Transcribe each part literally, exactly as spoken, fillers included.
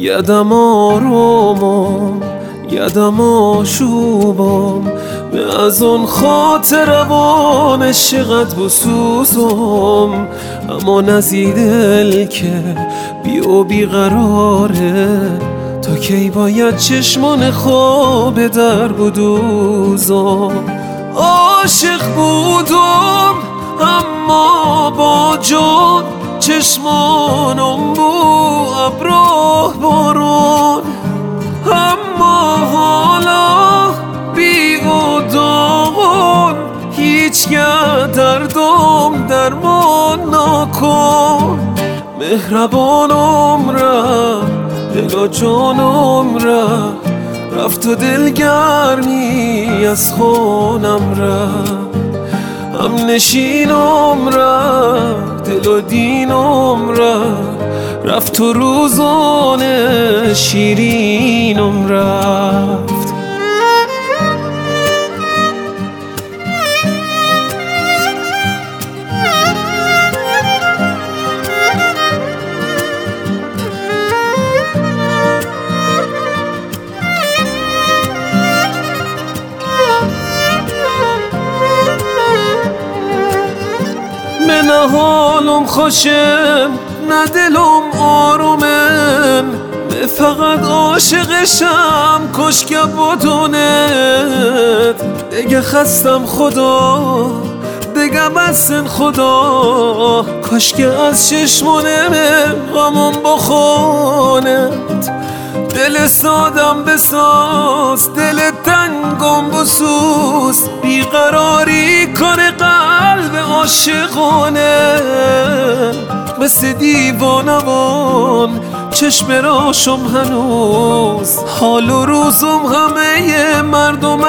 یدم آرومم یدم آشوبم به از اون خاطر وان عشقت بسوزم، اما نزی دل که بی و بیقراره، تا کی باید چشمان خواب در بدوزم. عاشق بودم اما با جان، چشمانم بو ابراه بارون، اما حالا بی و داغون، هیچگه دردم درمان نکن. مهربانم رفت دل و جانم رفت، رفت و دلگرمی از خونم رفت. هم نشینم رفت دل و دینم رفت، رفت و روزان شیرینم رفت. نه حالم خوشم نه دلم آرومم، فقط عاشقشم کشک بدونت. دیگه خستم خدا دیگه بسن خدا، کاشکه از چشمونم غمم بخونت. دل سادم بساز دل تنگم بسوز، بیقراری کنه قلب عاشقانه. مثل دیوانوان چشم راشم هنوز، حال و روزم همه مردم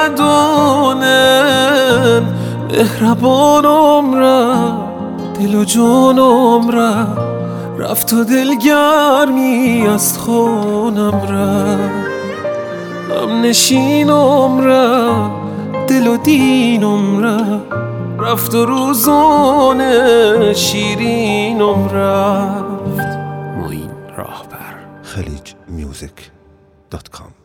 دونن. مهربانم رفت دل و جانم رفت، رفت و دلگرمی از خونم رفت. هم نشینم رفت دل و دینم رفت، رفت و روزان شیرینم رفت. معین راهبر. خلیج میوزیک دات کام